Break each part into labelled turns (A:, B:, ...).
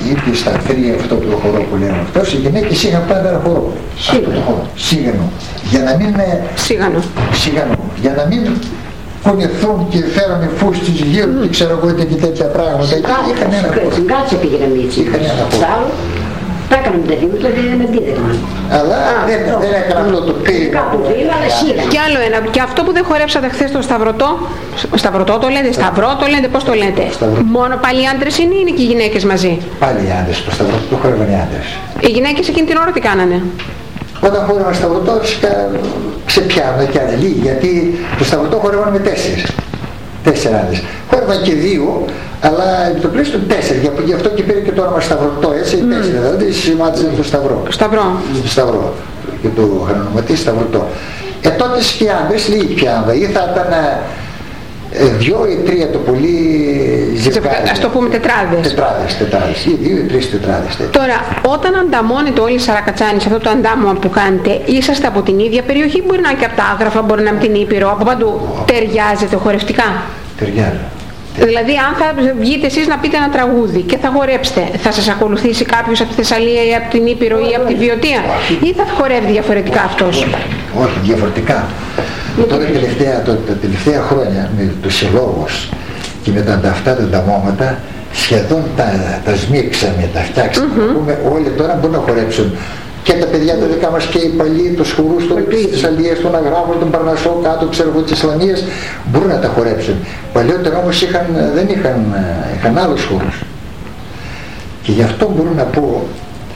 A: είτε στα θρία αυτό το χορό που λέμε αυτός, οι γυναίκες είχαν πάντα ένα χορό. Σίγανο. Για να μην... Σίγανο. Για να μην κουνηθούν και φέρανε φούστης γύρω και ξέρω εγώ και τέτοια πράγματα. Είχαν ένα χορό.
B: Στην κάτσε πήγαινε έτσι.
A: Είχαν ένα χορό.
B: Τα έκαναν τα δύο, δηλαδή δεν αντίδευαν.
A: Αλλά δεν έκανα αυτό το πείμα.
B: Κι
C: άλλο ένα, και αυτό που δεν χορέψατε χθες το σταυρωτό το λέτε, σταυρό το λέτε, πώς το λέτε? Μόνο πάλι οι άντρες είναι ή είναι και οι γυναίκες μαζί?
A: Πάλι οι άντρες, το σταυρό το χορεύαν οι άντρες.
C: Οι γυναίκες εκείνη την ώρα τι κάνανε?
A: Όταν χορεύαν σταυρωτό ξεπιάνουν και άλλοι λίγοι, γιατί το σταυρωτό χορεύαν με 4 άντρες. Χόρευαν και 2, αλλά το πλαίσιο 4, γι' αυτό και πήρε και το όνομα σταυρωτό, έτσι, 4, δηλαδή σημάτιζαν το σταυρό. Και το χανονοματί σταυρωτό. Τότε και οι άντρες, λίγοι πιάνουν, ή θα ήταν 2 ή 3 το πολύ ζευγάρι.
C: Ας το πούμε τετράδες.
A: Τετράδες, ή 2 ή 3 τετράδες.
C: Τώρα, όταν ανταμώνετε όλοι οι Σαρακατσάνοι σε αυτό το αντάμωμα που κάνετε, είσαστε από την ίδια περιοχή, μπορεί να είναι και από τα Άγραφα, μπορεί να είναι από την Ήπειρο, από παντού? Ταιριάζετε χορευτικά?
A: Ταιριάζει.
C: Δηλαδή, αν θα βγείτε εσείς να πείτε ένα τραγούδι και θα χορέψετε, θα σας ακολουθήσει κάποιος από τη Θεσσαλία ή από την Ήπειρο ή από τη Βιωτία, ή θα χορεύει διαφορετικά αυτός?
A: Όχι, διαφορετικά. Τώρα τα τελευταία χρόνια με τους συλλόγους και με αυτά τα ανταμώματα σχεδόν τα σμίξαμε, τα φτιάξαμε. Όλοι τώρα μπορούν να χορέψουν. Και τα παιδιά τα δικά μας και οι παλιοί, τους χορούς της Θεσσαλίας, των Αγράφων, των Παρνασσό, κάτω ξέρω εγώ της Ισλαμίας, μπορούν να τα χορέψουν. Παλιότερα όμως δεν είχαν άλλους χορούς. Και γι' αυτό μπορώ να πω,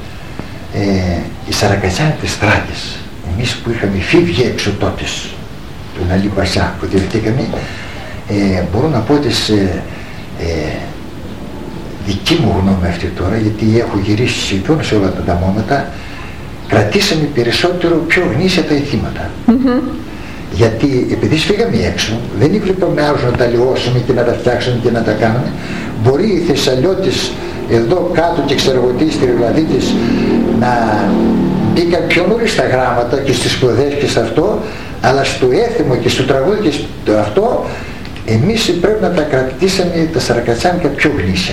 A: οι Σαρακατσάνοι της Στράτης, εμείς που είχαμε φύγει έξω τότε, τον Αλή Πασά που διευθύνκαμε, μπορώ να πω τις δική μου γνώμη αυτή τώρα, γιατί έχω γυρίσει σχεδόν σε όλα τα ανταμώματα, κρατήσαμε περισσότερο πιο γνήσια τα ηθήματα. Γιατί επειδή σφίγαμε έξω, δεν ήβλεπαμε άλλους να τα λιώσουμε και να τα φτιάξουμε και να τα κάνουμε. Μπορεί οι Θεσσαλιώτες εδώ κάτω και εξεργωτοί στη Ρεβαδί της να μπήκαν πιο νωρίς στα γράμματα και στις σπουδές και σε αυτό, αλλά στο έθιμο και στο τραγούδι και στο αυτό, εμείς πρέπει να τα κρατήσαμε τα Σαρακατσάνικα πιο γνήσια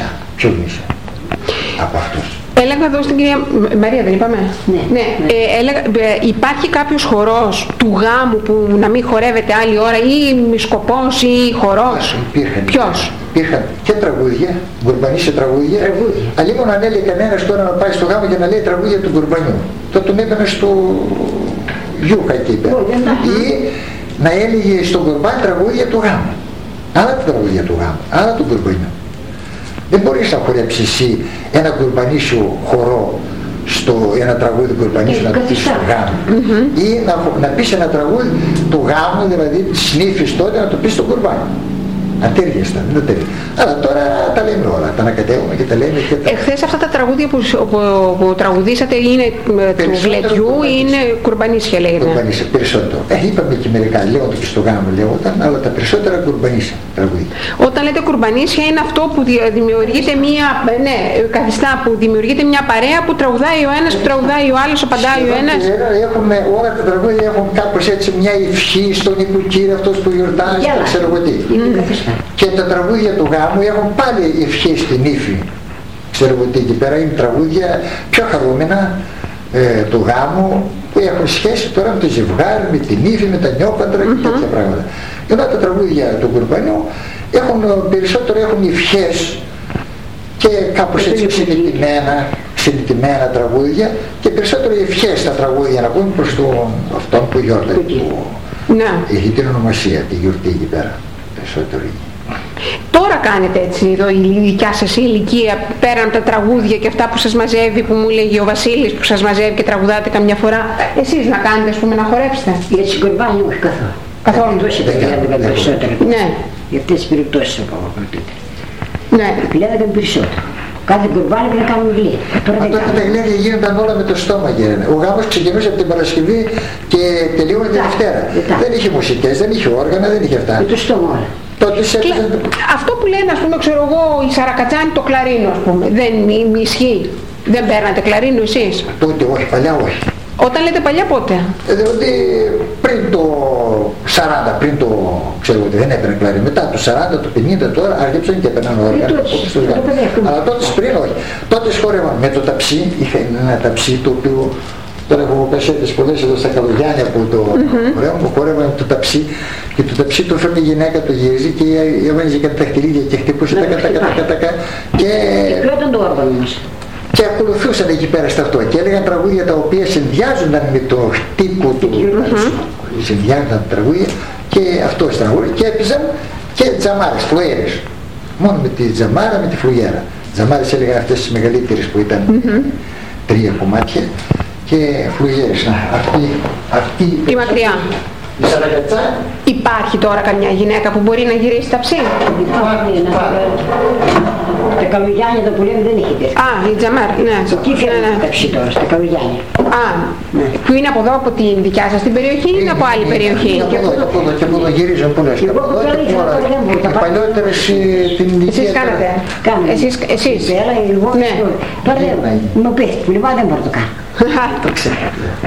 A: από αυτούς.
C: Έλεγα εδώ στην κυρία Μαρία, δεν είπαμε? Ναι. Υπάρχει κάποιος χορός του γάμου που να μην χορεύεται άλλη ώρα, ή σκοπός ή χορός? Ποιος?
A: Υπήρχαν και τραγούδια, γκουρμπανίσια τραγούδια, αλλά μόνο αν έλεγε κανένας τώρα να πάει στο γάμο και να λέει τραγούδια του γκουρμπανιού. Τότε τον έπαιρνε στο γιούχα εκεί πέρα. Ή να έλεγε στον γκουρμπάν τραγούδια του γάμου. Άλλα τα τραγούδια του γάμου, άλλα του γκουρμπανιού. Δεν μπορείς να χορέψεις εσύ ένα γκουρμπανίσιο χορό ένα τραγούδι γκουρμπανίσιο να το πεις στο γάμο. Ή να πεις ένα τραγούδι του γάμου, δηλαδή της νύφης τότε, να το πεις στο γκουρμπάνι. Ατέριαστα, δεν ατέριαστα. Αλλά τώρα τα λέμε όλα, τα ανακατεύουμε και τα λέμε και τα...
C: Εχθές αυτά τα τραγούδια που τραγουδήσατε είναι του Βλετιού ή είναι κουρμπανίσια λέγεται?
A: Κουρμπανίσια, περισσότερο. Είπαμε και μερικά, λέγονται και στο γάμο λέγονταν, αλλά τα περισσότερα κουρμπανίσια τραγούδια.
C: Όταν λέτε κουρμπανίσια είναι αυτό που δημιουργείται καθιστά που δημιουργείται μια παρέα που τραγουδάει ο ένας, που τραγουδάει ο άλλος, απαντάει ο ένας.
A: Όλα τα τραγούδια έχουν κάπως έτσι μια ευχή στον οικοκύριο αυτός που γιορτάζει, ξέρω εγώ τι. Και τα τραγούδια του γάμου έχουν πάλι ευχές στην ύφη. Ξέρω ότι εκεί πέρα είναι τραγούδια πιο χαρούμενα του γάμου που έχουν σχέση τώρα με το ζευγάρι, με την ύφη, με τα νιόπαντρα και τέτοια πράγματα. Ενώ τα τραγούδια του γκουρμπανιού περισσότερο έχουν ευχές και κάπως έτσι ξενιτημένα τραγούδια και περισσότερο ευχές στα τραγούδια να πούμε προς αυτόν που γιόρταζε. Έχει την ονομασία, τη γιορτή εκεί πέρα.
C: Τώρα κάνετε έτσι εδώ η δικιά σας ηλικία, πέραν από τα τραγούδια και αυτά που σας μαζεύει, που μου λέγει ο Βασίλης, που σας μαζεύει και τραγουδάτε καμιά φορά, εσείς να κάνετε, ας πούμε, να χορέψετε?
B: Για τις γκουρμπάνια όχι καθόλου.
C: Καθόλου.
B: Τόση τα κλέδηκαν περισσότερα.
C: Ναι.
B: Για αυτές τις περιπτώσεις αποκαλύπτεται.
C: Ναι.
B: Κλέδηκαν περισσότερο. Κάθε γκουρμπάνι πρέπει να κάνουν γλύα.
A: Τώρα τα γλύα γίνονταν όλα με το στόμα γέρανε. Ο γάμος ξεκινούσε από την Παρασκευή και τελείωνε την Δευτέρα. Δεν είχε μουσικές, δεν είχε όργανα, δεν είχε αυτά.
B: Με το στόμα όλα.
C: Αυτό που λένε, ας πούμε, ξέρω εγώ, οι Σαρακατσάνοι το κλαρίνο, ας πούμε, δεν ισχύει? Δεν παίρνατε κλαρίνο εσείς?
A: Τότε όχι, παλιά όχι.
C: Όταν λέτε παλιά πότε?
A: Δηλαδή πριν το 40, πριν το ξέρω ότι δεν έπαιρνε κλαρίνο. Μετά το 40, το 50 τώρα άρχισαν και έπαιρναν όργανα. Αλλά τότε πριν όχι. Τότε πρώτες χορεύαμε με το ταψί, είχα ένα ταψί το οποίο τώρα έχω κασέτες πολλές εδώ στα Καλογιάννια που το χορεύαμε, που χορεύαμε το ταψί και το ταψί το φέρνει η γυναίκα, το γυρίζει και έβαζε κάτι δαχτυλίδια και χτυπούσε τα και
B: Κλώτον το όργανο μας.
A: και ακολουθούσαν εκεί πέρα στα αυτό και έλεγαν τραγούδια τα οποία συνδυάζονταν με το χτύπο του συνδυάζονταν τα τραγούδια και αυτό τραγούδια και έπαιζαν και τζαμάρες, φλουέρες. Μόνο με τη τζαμάρα, με τη φλουγέρα. Τζαμάρες έλεγαν αυτές τις μεγαλύτερες που ήταν 3 κομμάτια και φλουγέρες. Αυτή
C: η μακριά.
A: Η Σαρακατσά.
C: Υπάρχει τώρα καμιά γυναίκα που μπορεί να γυρίσει ταψί?
B: Τα Καλογιάννια το που λέμε δεν έχει τέτοια.
C: Α, η Τζαμάρ, ναι.
B: Εκεί φέρνει ταψί τώρα, στα Καλογιάννια.
C: Α, που είναι από εδώ, από την δικιά σας την περιοχή ή είναι από άλλη περιοχή?
A: Και από εδώ γυρίζουν πολλές. Οι παλιότερες την ηλικία.
C: Εσείς κάνατε? Εσείς?
B: Έλα, εγώ τώρα μου πέφτει, που λοιπόν δεν μπορώ να το κάνω.
A: Το ξέρω.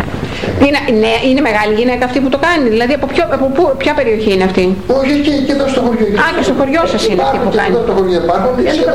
C: Είναι μεγάλη γυναίκα αυτή που το κάνει, δηλαδή από ποια περιοχή είναι αυτή?
A: Όχι, και εδώ στο χωριό.
C: Α, και στο χωριό σας είναι αυτή που κάνει.
A: Εδώ στο χωριό υπάρχουν.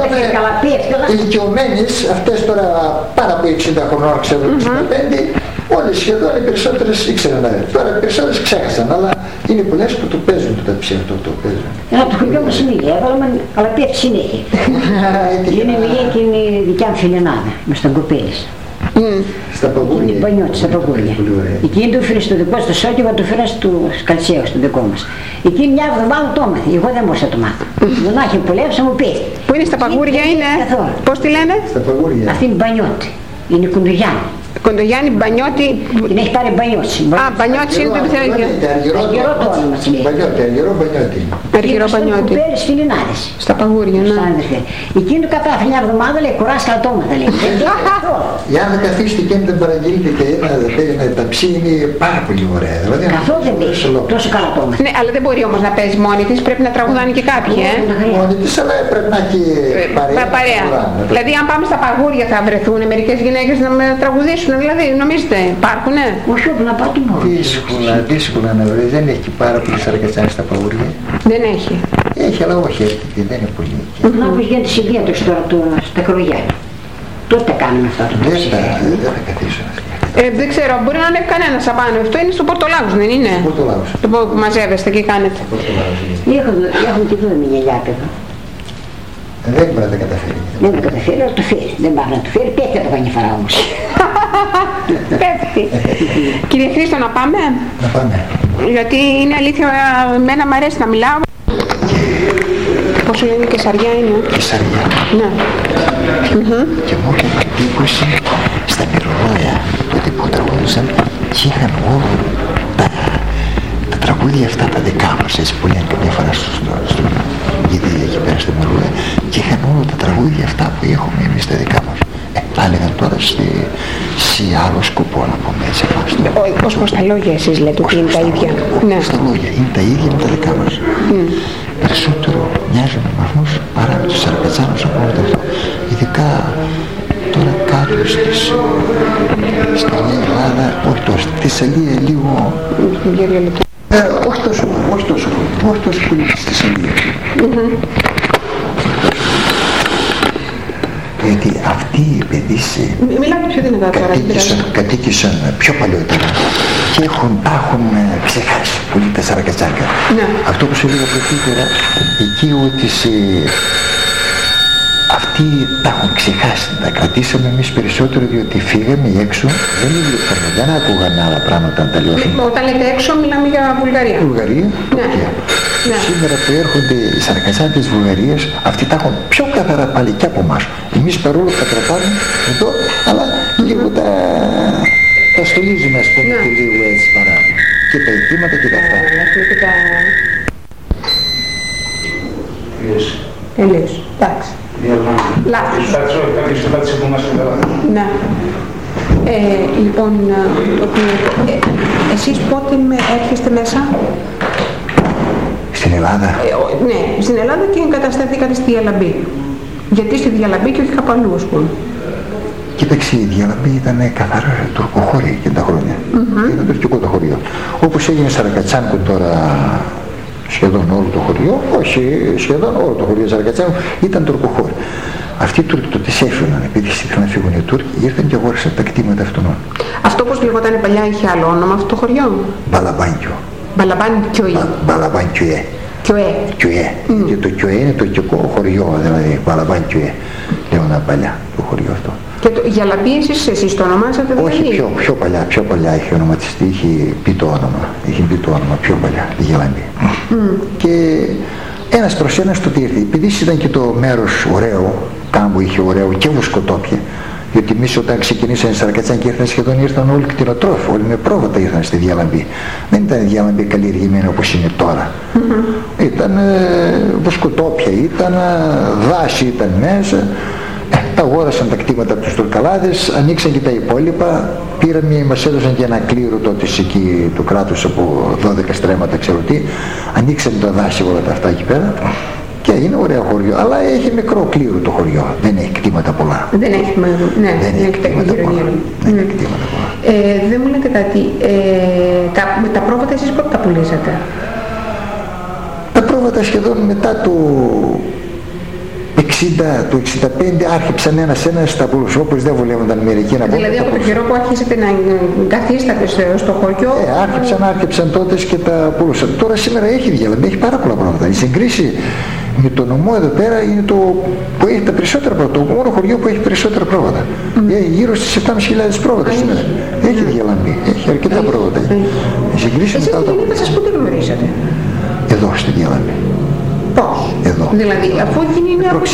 A: Ηλικιωμένες, αυτές τώρα πάρα από 60 χρονών, ξέρω, 65, όλες σχεδόν οι περισσότερες ήξεραν. Τώρα οι περισσότερες ξέχασαν, αλλά είναι πολλές που το παίζουν το ταψί αυτό, το παίζουν.
B: Ένα από το χωριό μας είναι ίδια, αλλά πέφτει συνέχεια. Είναι μια και είναι δικιά μου φιλενάδα, μες στον Κοπέλης.
A: Στα παγούρια.
B: Είναι πανιώτη, στα παγούρια. Εκείνη το έφερε στο δικό στο σόκι, το έφερα στους Καλτσαίους, στο δικό μας. Εκείνη μια εβδομάδα το έμαθε, εγώ δεν μπορούσα να το μάθω. Δεν άχει πολέμησα, μου πει.
C: Που είναι στα παγούρια είναι? Πώς τη λένε?
A: Στα παγούρια.
B: Αυτή είναι Μπανιώτη, είναι Κουντογιάννη.
C: Κοντογιάννη Μπανιώτη.
B: Την έχει πάρει Μπανιώτη.
C: Α, Μπανιώτη είναι το επιθέτει.
B: Αργυρό το όνομα της λέει.
A: Αργυρό Μπανιώτη.
C: Αργυρό Μπανιώτη.
B: Κουπέρες φιλινάδες.
C: Στα παγούρια, ναι.
B: Εκείνη του κατάφερε μια εβδομάδα, λέει, κουράσκα ατόματα, λέει.
A: Για να καθίσετε και να παραγγείλετε και ένα ταψί είναι πάρα πολύ ωραία.
B: Καθόλου δεν παίζει, τόσο καλά ατόματα.
C: Ναι, αλλά δεν μπορεί όμως να παίζει μόνη της, πρέπει να τραγουδάνε και κάποιοι,
A: Μόνη της, αλλά πρέπει να έχει παρέα.
C: Δηλαδή αν πάμε στα παγούρια θα βρεθούν μερικές γυναίκες να τραγουδήσουν, δηλαδή νομίζετε υπάρχουνε?
B: Όχι όπου να πάω του μόνο.
A: Δύσκολα να βρει, δεν έχει πάρα πολύ Σαρακατσάνη στα παγούρια.
C: Δεν έχει.
A: Έχει, αλλά όχι έτσι, δεν είναι πολύ.
B: Να πως γίνεται συγκέντρωση τώρα στα Καλογιάννια. Τότε τα κάνουμε αυτά.
A: Δεν θα καθίσω να
C: δεν ξέρω, μπορεί να είναι κανένας απάνω. Αυτό είναι στο Πορτολάγος, δεν είναι?
A: Πορτολάγος.
C: Το που μαζεύεστε και κάνετε.
B: Έχουν και εδώ μια γιάκα εδώ.
A: Δεν μπορεί να τα καταφέρει.
B: Δεν το καταφέρει, αλλά το φέρει. Δεν πάει να το φέρει, πέφτει από καμιά φορά όμως.
C: Πέφτει. Κύριε Χρήστο, να πάμε?
A: Να πάμε.
C: Γιατί είναι αλήθεια, εμένα μου αρέσει να μιλάω. Πόσο λένε και σαριά είναι?
A: Και σαριά.
C: Ναι.
A: Και μου έκανε εντύπωση στα μυρολόια τότε που τραγουδούσαν και είχαν όλο τα τραγούδια αυτά τα δικά μας, έτσι που λένε καμιά φορά στο γηδί εκεί πέρα στα μυρολόια, και είχαν όλα τα τραγούδια αυτά που έχουμε εμείς τα δικά μας. Τα έλεγαν τώρα σε άλλο σκοπό, να πούμε έτσι.
C: Ως προς τα λόγια εσείς λέτε ότι είναι τα ίδια?
A: Ναι. Στα λόγια είναι τα ίδια με τα δικά μας. Περισσότερο μοιάζουν με αυτούς παρά με τους Σαρακατσάνους από όλο αυτό. Ειδικά τώρα κάτω στη Νέα Ελλάδα, όχι τόσο, στη Θεσσαλία λίγο... όχι τόσο πολύ στη Θεσσαλία. Γιατί αυτοί οι παιδείς κατοίκησαν πιο παλιότερα και τα έχουν ξεχάσει πολύ τα Σαρακατσάκια. Αυτό που σου λέγα πρωτήτερα, εκεί ότι αυτοί τα έχουν ξεχάσει, τα κρατήσαμε εμείς περισσότερο διότι φύγαμε έξω, δεν άκουγαν άλλα πράγματα να τα λιώσουν.
C: Όταν λέτε έξω μιλάμε για Βουλγαρία.
A: Βουλγαρία, Τουρκία. Σήμερα που έρχονται οι Σαρακατσάνοι της Βουλγαρίας, αυτοί τα έχουν πιο καθαρά πάλι και από εμάς. Εμείς παρόλο που τα κρατάμε εδώ, αλλά λίγο τα στολίζουμε, ας πούμε, και λίγο έτσι παρά. Και τα αιτήματα και τα αυτά.
C: Τελείως. Εντάξει. Λάθος. Ναι. Λοιπόν, εσείς πότε έρχεστε μέσα?
A: Στην Ελλάδα?
C: Ναι, στην Ελλάδα και εγκατασταθήκατε στη Διαλαμπή. Γιατί στη Διαλαμπή και όχι κάπου αλλού, ας πούμε?
A: Κοίταξε, η Διαλαμπή ήταν καθαρά τουρκοχώρια και τα χρόνια. Ήταν τουρκικό το χωριό. Όπως έγινε Σαρακατσάνικο τώρα σχεδόν όλο το χωριό, όχι σχεδόν όλο το χωριό Σαρακατσάνου ήταν τουρκοχώροι. Αυτοί οι Τούρκοι το τις έφυγαν, επειδή ήθελαν να φύγουν οι Τούρκοι, ήρθαν και αγόρασαν τα κτήματα αυτών.
C: Αυτό πώς λεγόταν παλιά, είχε άλλο όνομα αυτό το χωριό?
A: Μπαλαμπάνκιο.
C: Μπαλαμπάνκιο.
A: Μπαλαμπάνκιο. Κιουέ. Και το Κιουέ είναι το τουρκικό χωριό, δηλαδή Μπαλαμπάνκιο. Λέγονταν παλιά το χωριό αυτό.
C: Και για Λαμπή εσείς το ονομάσατε δηλαδή?
A: Όχι, πιο παλιά είχε ονοματιστεί, είχε πει το όνομα πιο παλιά, η Γελαμπή. Και ένας προς ένας το ήρθε. Επειδή ήταν και το μέρος ωραίο, κάμπο είχε ωραίο και βοσκοτόπια, διότι εμείς όταν ξεκινήσαμε στη Σαρακατσάνη και ήρθαν όλοι κτηνοτρόφοι, όλοι με πρόβατα ήρθαν στη Διαλαμπή. Δεν ήταν η Διαλαμπή καλλιεργημένη όπως είναι τώρα. Ήταν βοσκοτόπια, ήταν δάση, ήταν μέσα. Τα αγόρασαν τα κτήματα από τους Τουρκαλάδες, ανοίξαν και τα υπόλοιπα, μας έδωσαν και ένα κλήρο τότε εκεί του κράτους από 12 στρέμματα, ξέρω τι, ανοίξαν τα δάση όλα τα αυτά εκεί πέρα και είναι ωραίο χωριό, αλλά έχει μικρό κλήρο το χωριό, δεν έχει κτήματα πολλά.
C: Δεν έχει κτήματα πολλά. Δεν μου λέτε κάτι, τα πρόβατα εσείς πότε τα πουλήσατε?
A: Τα πρόβατα σχεδόν μετά το 65 άρχιψαν ένας τα πουλούς, όπως δεν βολεύονταν μερικοί να πούν.
C: Δηλαδή από τον καιρό που άρχισετε να καθίστατε στο χωριό.
A: Άρχιψαν τότε και τα πουλούσαν. Τώρα σήμερα έχει Διαλαμπή, έχει πάρα πολλά πρόβατα. Η συγκρίση με το νομό εδώ πέρα είναι το που έχει τα περισσότερα πρόβατα. Το μόνο χωριό που έχει περισσότερα πρόβατα. Γύρω στις 7.500 πρόβατα σήμερα. Έχει Διαλαμπή, έχει αρκετά πρόβατα.
C: Εσείς τη γυναίκα σας πού τη γνωρίσατε?
A: Εδώ στη Διαλαμπή.
C: Πώς?
A: Εδώ.
C: Δηλαδή, αφού εκείνη είναι από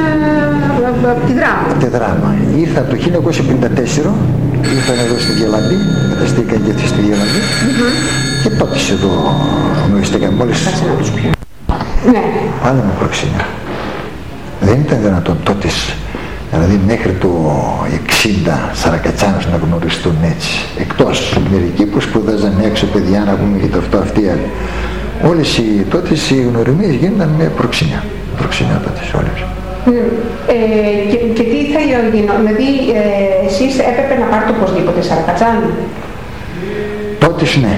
C: τη Δράμα.
A: Από τη Δράμα. Ήρθαν το 1954, ήρθαν εδώ στη Διαλαμπή, καταστήκαν και αυτή στη Διαλαμπή και τότε εδώ γνωριστήκαν μόλις.
C: Ναι.
A: Πάλι με προξενιά. Δεν ήταν δυνατόν τότε, δηλαδή μέχρι το 60 Σαρακατσάνους να γνωριστούν έτσι. Εκτός μερικοί που σπουδάζαν έξω παιδιά να πούμε και το αυτό αυτοί άλλοι. Όλες τότε οι γνωριμίες γίνονταν με προξενιά. Προξενιά τότε όλες.
C: Και τι θα γινόταν, δηλαδή εσείς έπρεπε να πάρετε οπωσδήποτε Σαρακατσάνη?
A: Τότε ναι.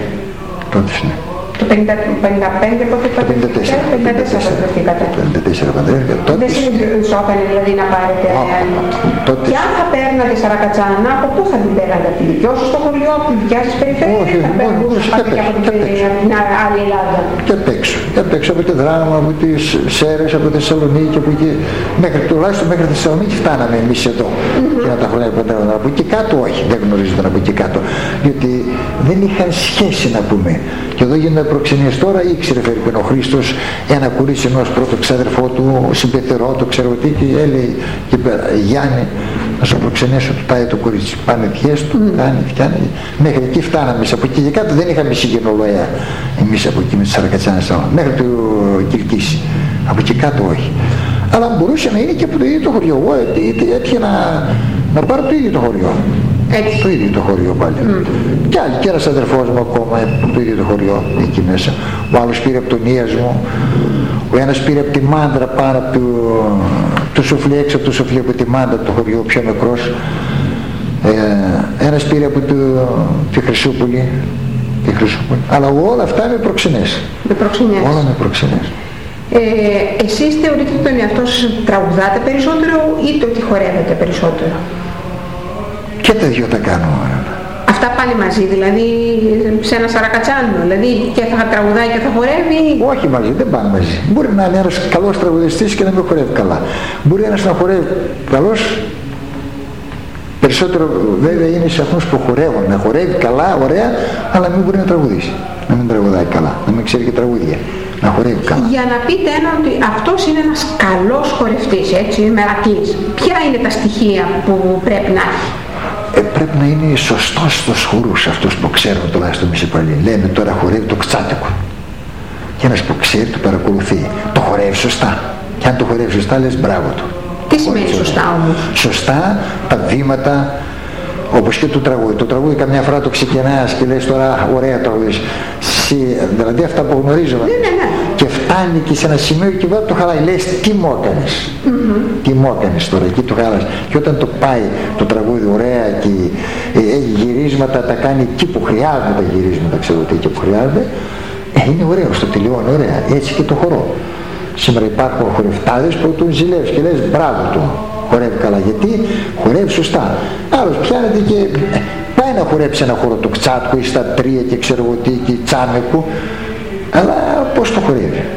C: Το 55 πότε το 54 βρεθήκατε.
A: Το 54 παντρεύτηκα.
C: Δεν συνειδητοποιήσατε δηλαδή να πάρετε και αν θα παίρνατε Σαρακατσάνα, από πού θα την παίρνατε? Από τη δικιά σας στο χωριό, από τη δικιά σας περιφέρεια?
A: Όχι,
C: από την άλλη Ελλάδα?
A: Και απ' έξω από τη Δράμα, από τις Σέρρες, από τη Θεσσαλονίκη, από εκεί, τουλάχιστον μέχρι τη Θεσσαλονίκη φτάναμε εμείς εδώ. Και να τα χρόνια παντρεύονταν. Από εκεί κάτω όχι, δεν γνωρίζονταν από εκεί κάτω. Διότι δεν είχαν σχέση να πούμε. Και εδώ γίνονται προξενίες. Τώρα ήξερε φέρει ο Χρήστος ένα κορίτσι ενός πρώτο ξάδερφό του, συμπεθερό του, ξέρω τι, και έλεγε και πέρα, Γιάννη, να σου προξενέσω, του πάει το κορίτσι. Πάνε διές του, κάνει, φτιάνει. Μέχρι εκεί φτάναμε. Από εκεί και κάτω δεν είχαμε συγγενολογία εμείς από εκεί με τις Σαρακατσάνες. Μέχρι το Κιλκίσι. Από εκεί κάτω όχι. Αλλά μπορούσε να είναι και από το ίδιο το χωριό. Εγώ έτυχε να πάρω το ίδιο το χωριό. Έτσι. Το ίδιο το χωριό πάλι. Και άλλοι, και ένας αδερφός μου ακόμα από το ίδιο το χωριό εκεί μέσα. Ο άλλος πήρε από τον Ίασμο, ο ένας πήρε από τη Μάντρα πάνω από το Σοφλί, έξω από το Σοφλί, από τη Μάντρα το χωριό πιο μικρός. Ένας πήρε από τη Χρυσούπολη. Αλλά όλα αυτά με προξενές. Όλα με προξενές.
C: Εσείς θεωρείτε τον εαυτό σας ότι τραγουδάτε περισσότερο ή το ότι χορεύετε περισσότερο?
A: Και τα δυο τα κάνω.
C: Αυτά πάνε μαζί, δηλαδή σε ένα Σαρακατσάνο, δηλαδή και θα τραγουδάει και θα χορεύει?
A: Όχι μαζί, δεν πάνε μαζί. Μπορεί να είναι ένας καλός τραγουδιστής και να μην χορεύει καλά. Μπορεί ένας να χορεύει καλός, περισσότερο βέβαια είναι σε αυτούς που χορεύουν, να χορεύει καλά, ωραία, αλλά μην μπορεί να τραγουδήσει. Να μην τραγουδάει καλά, να μην ξέρει και τραγούδια. Να χορεύει καλά.
C: Για να πείτε ότι αυτός είναι ένας καλός χορευτής, έτσι, μερακλής. Ποια είναι τα στοιχεία που πρέπει να έχει?
A: Πρέπει να είναι σωστός στους χορούς, αυτούς που ξέρουν τουλάχιστον εμείς οι παλιοί. Λέμε τώρα χορεύει το κτσάτικο. Και ένας που ξέρει το παρακολουθεί. Το χορεύει σωστά. Και αν το χορεύει σωστά λες μπράβο του.
C: Τι σημαίνει σωστά όμως?
A: Σωστά τα βήματα, όπως και το τραγούδι. Το τραγούδι καμιά φορά το ξεκινάς και λες τώρα ωραία τραγούδις. Δηλαδή αυτά που γνωρίζουμε.
C: Ναι.
A: Και φτάνει και σε ένα σημείο και βέβαια το χαλάει. Λες τι μου έκανες. Τι μου έκανες τώρα, εκεί το χαλάς. Και όταν το πάει το τραγούδι ωραία και έχει γυρίσματα, τα κάνει εκεί που χρειάζονται τα γυρίσματα, ξέρω τι εκεί που χρειάζονται. Είναι ωραίο, στο τελειώνει ωραία, έτσι και το χορό. Σήμερα υπάρχουν χορευτάδες που τον ζηλεύεις και λες μπράβο του, χορεύει καλά, γιατί χορεύει σωστά. Άλλος πιάνεται και πάει να χορέψει ένα χορό του Κτσάτκου ή στα τρία και ξέρω εγώ τι και Τσάμεκου, αλλά πώς το χορεύει.